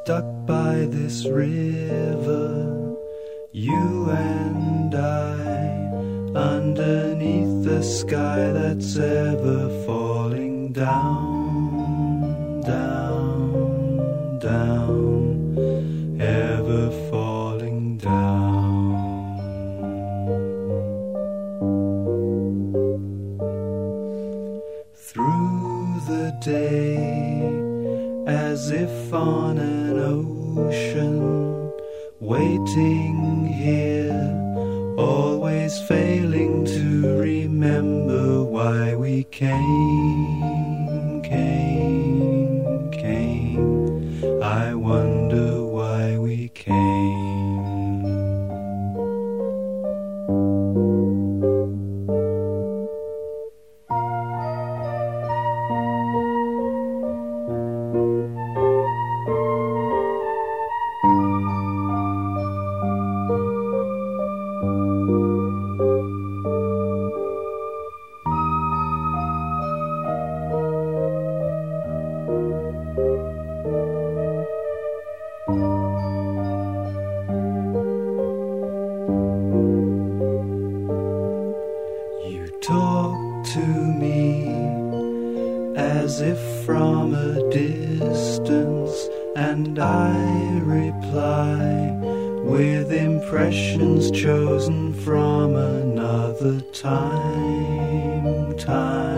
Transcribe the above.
stuck by this river, you and I, underneath the sky that's ever falling down, down, down, ever falling down. Through the day, as if on an ocean, waiting here, always failing to remember why we came, came, came. I wonder why we came. Talk to me as if from a distance, and I reply with impressions chosen from another time.